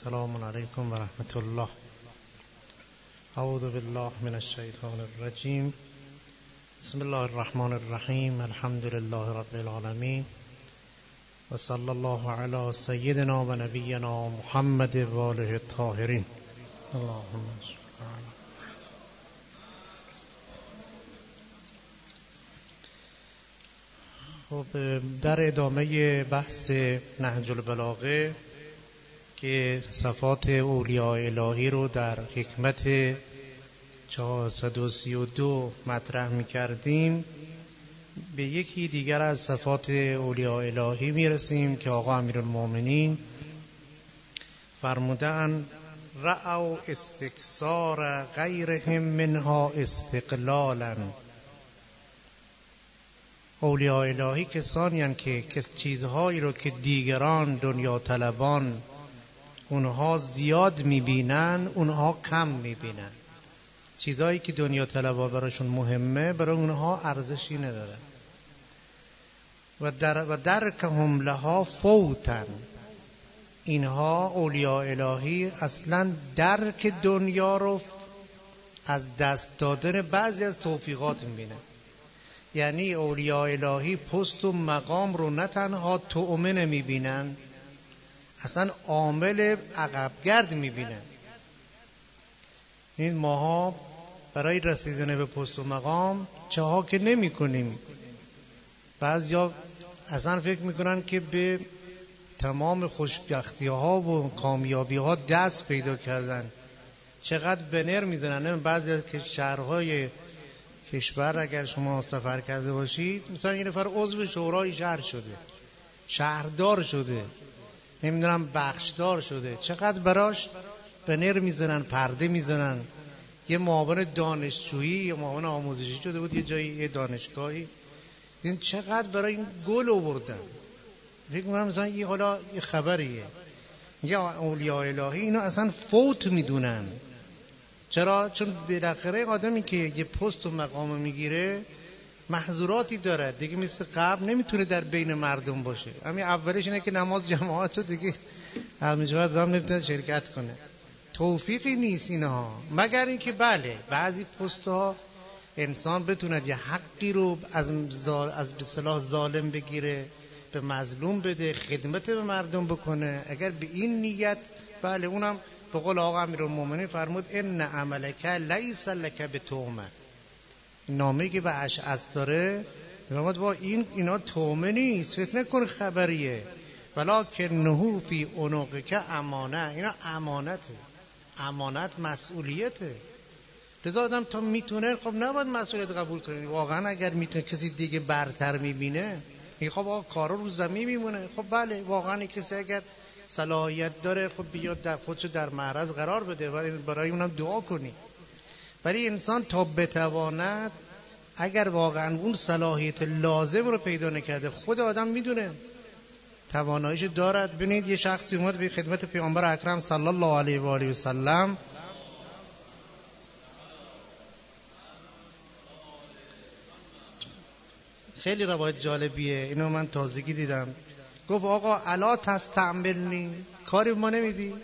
السلام علیکم و رحمت الله. اعوذ بالله من الشیطان الرجیم. بسم الله الرحمن الرحیم. الحمد لله رب العالمین و صلی الله علی سیدنا و نبینا محمد و آله الطاهرین. اللهم صل علی. خب در ادامه بحث نهج البلاغه که صفات اولیاء الهی رو در حکمت 432 مطرح می کردیم، به یکی دیگر از صفات اولیاء الهی می رسیم که آقا امیرالمومنین فرمودن رأوا استکثار غیرهم منها استقلالا. اولیاء الهی کسانی هستند که چیزهایی رو که دیگران دنیا طلبان اونها زیاد میبینن اونها کم میبینن. چیزهایی که دنیا طلبا براشون مهمه برای اونها ارزشی نداره. و درکهم لها فوتن. اینها اولیاء الهی اصلا درک دنیا رو از دست دادن بعضی از توفیقات میبینن. یعنی اولیاء الهی پست و مقام رو نه تنها طعمه نمیبینن، اصلا عامل عقبگرد میبینن. این ماها برای رسیدن به پست و مقام چه ها که نمی کنیم. بعضیا اصلا فکر میکنن که به تمام خوشبختی ها و کامیابی ها دست پیدا کردن. چقدر بنر میزنن. بعضی از شهرهای کشور اگر شما سفر کرده باشید، مثلا این نفر عضو شورای شهر شده، شهردار شده، نمیدونم بخشدار شده، چقدر براش بنر میزنن، پرده میزنن. یه معاون دانشجویی یا معاون آموزشی شده بود یه جایی، یه دانشگاهی، این چقدر برای این گل آوردن. فکر می‌کنم مثلا این حالا یه خبریه. یا اولیاء الهی اینو اصلا فوت میدونن. چرا؟ چون بالاخره آدمی که یه پست و مقام میگیره محظوراتی داره دیگه، مثل قبل نمیتونه در بین مردم باشه. همین اولش اینه که نماز جماعت رو دیگه از میجواد دام نمیتونه شرکت کنه. توفیقی نیست اینها، مگر اینکه بله بعضی پست ها انسان بتونه یه حقی رو از به اصطلاح ظالم بگیره، به مظلوم بده، خدمت به مردم بکنه. اگر به این نیت بله، اونم به قول آقا امیرالمومنین فرمود ان عملک لیس لک بتهمه. نامه‌ای که به اشعث داره میگه با اینا تومه نیست، فکر نکن خبریه، ولکنه فی عنقک امانه. اینا امانته، امانت مسئولیته. لذا آدم تا میتونه خب نباید مسئولیت قبول کنه. واقعا اگر میتونه کسی دیگه برتر میبینه میگه خب آقا کارا رو زمین میمونه. خب بله واقعا کسی اگر صلاحیت داره خب بیاد در خودشو در معرض قرار بده و برای اونم دعا کنی. برای انسان تا بتواند، اگر واقعا اون صلاحیت لازم رو پیدا نکرده، خود آدم میدونه تواناییش دارد. ببینید یه شخصی اومد به خدمت پیامبر اکرم صلی الله علیه و آله و سلم، خیلی روایت جالبیه، اینو من تازگی دیدم. گفت آقا الا تستعملنی، کاری ما نمیدی؟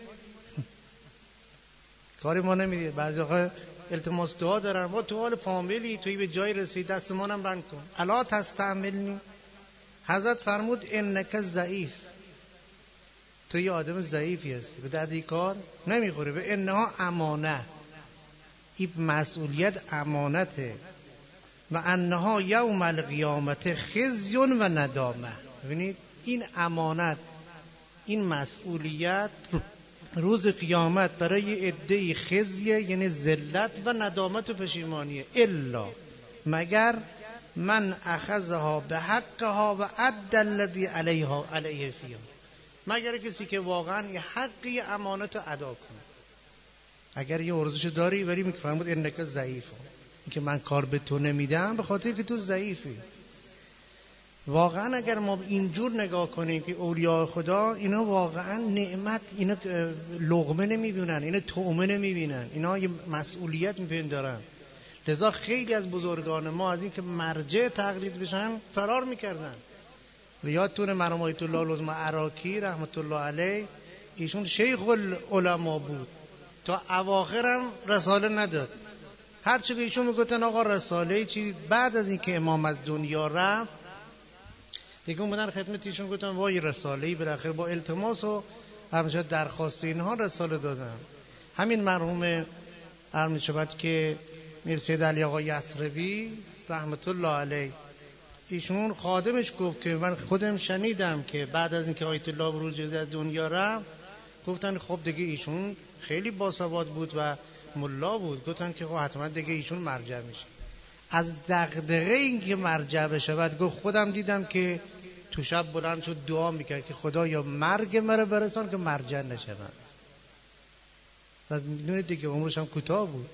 کاری ما نمیدی. بعضی آقا التماس دعا دارن، ما تو حال فامیلی توی به جای رسید دست منم بند کن. الا تستعملنی. حضرت فرمود انک ضعیف، تو یه آدم ضعیفی هستی، به درد این کار نمیخوره. به انها امانه، این مسئولیت امانته. و انها یوم القیامت خزی و ندامه. ببینید این امانت، این مسئولیت روز قیامت برای عده‌ای خزیه، یعنی ذلت و ندامت و پشیمانیه. الا مگر من اخذها به حقها و ادى الذی علیه فیها، مگر کسی که واقعا یه حقی امانت رو ادا کنه. اگر یه ارزش داری ولی میفرمود انک ضعیف، که من کار به تو نمیدم به خاطر که تو ضعیفی. واقعا اگر ما اینجور نگاه کنیم که اولیاء خدا اینا واقعا نعمت، اینا لقمه نمیدونن، اینا طعمه نمیبینن، اینا یه مسئولیت میپندارن. لذا خیلی از بزرگان ما از این که مرجع تقلید بشن فرار میکردن. یادتونه مرحوم آیت الله العظمی عراقی رحمت الله علیه ایشون شیخ العلماء بود، تا اواخرم رساله نداد. هرچی که ایشون میگفتن آقا رساله چی، بعد از اینکه امام از دنیا رفت دیگه اومدن خدمت ایشون گفتن وای رساله‌ای بالاخره با التماس و همچنین درخواست اینها رساله دادن. همین مرحوم عرض شود که میر سید علی آقا یسروی رحمت الله علیه، ایشون خادمش گفت که من خودم شنیدم که بعد از اینکه آیت الله بروجردی از دنیا رفت گفتن خب دیگه ایشون خیلی باسواد بود و ملا بود، گفتن که خب حتما دیگه ایشون مرجع میشه. از دغدغه این که مرجع بشود گفت خودم دیدم که تو شب بلند شد دعا میکرد که خدا یا مرگ مرا برسان که مرجع نشوم. و میدونید دیگه عمرش هم کوتاه بود.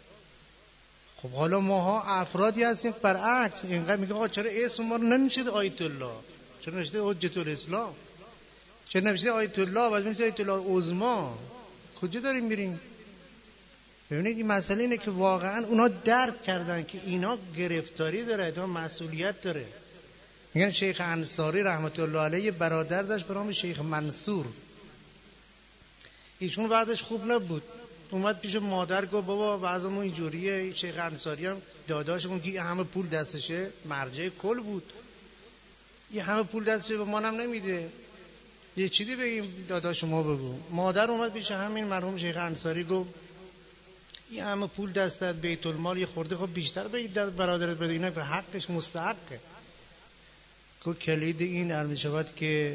خب حالا ماها افرادی هستیم برعکس، اینقدر میگه آقا چرا اسم ما رو ننوشید آیت الله، چرا نوشته حجت الاسلام، چرا نوشته آیت الله و نوشته آیت الله عظما، کجا داریم میریم؟ ببینید این مسئله اینه که واقعا اونا درک کردن که اینا گرفتاری داره، اینا مسئولیت داره. میگن شیخ انصاری رحمت الله علیه برادر داشت به نام شیخ منصور، ایشون بعدش خوب نبود، اومد پیش مادر گفت بابا وضعمون اینجوریه. شیخ انصاری هم داداشمون که همه پول دستشه، مرجع کل بود، یه همه پول دستشه به ما هم نمیده، یه چیزی بگیم داداش ما بگو. مادر اومد پیش همین مرحوم شیخ انصاری گفت یه همه پول دستت بیت المال یه خورده خب بیشتر بگید برادرت بده، اینا به حقش مستحقه. گفت کلید این عرض شود که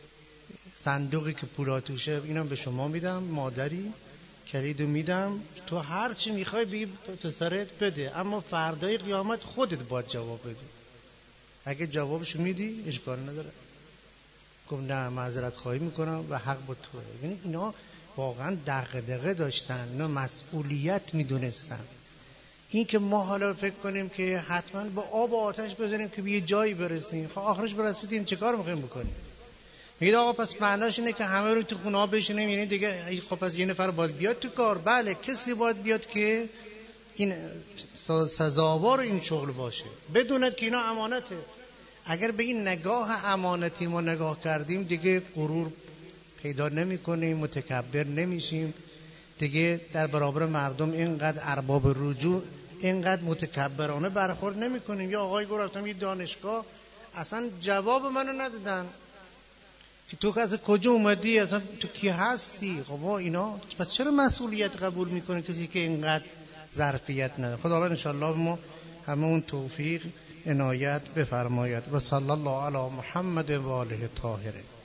صندوقی که پولا توشه اینم به شما میدم، مادری کلیدو میدم، تو هر چی میخوای بگی پسرت بده، اما فردای قیامت خودت باید جواب بدی، اگه جوابشو میدی اشکال نداره. گفت نه معذرت خواهی میکنم و حق با توه. یعنی اینا واقعا دغدغه داشتن، اینا مسئولیت میدونستن. این که ما حالا فکر کنیم که حتما با آب و آتش بزنیم که به یه جایی برسیم، خب آخرش برسیدیم چه کار میخوایم بکنیم؟ میگه آقا پس معناش اینه که همه رو تو خونه ها بشینیم، یعنی دیگه خب پس یه نفر باید بیاد تو کار. بله کسی باید بیاد که این سزاوار این شغل باشه، بدوند که اینا امانته. اگر به این نگاه امانتی ما نگاه کردیم دیگه غرور پیدا نمی کنیم، متکبر نمیشیم دیگه، در برابر مردم اینقدر ارباب رجوع اینقدر متکبرانه برخورد نمی کنیم. یا آقای گفتم یه دانشگاه اصلا جواب منو ندادن که تو از کجا اومدی، اصلا تو کی هستی؟ خب اینا پس چرا مسئولیت قبول میکنه کسی که اینقدر ظرفیت نداره؟ خداوند انشالله ما همه اون توفیق عنایت بفرماید. و صلی الله علی محمد و آله طاهرین.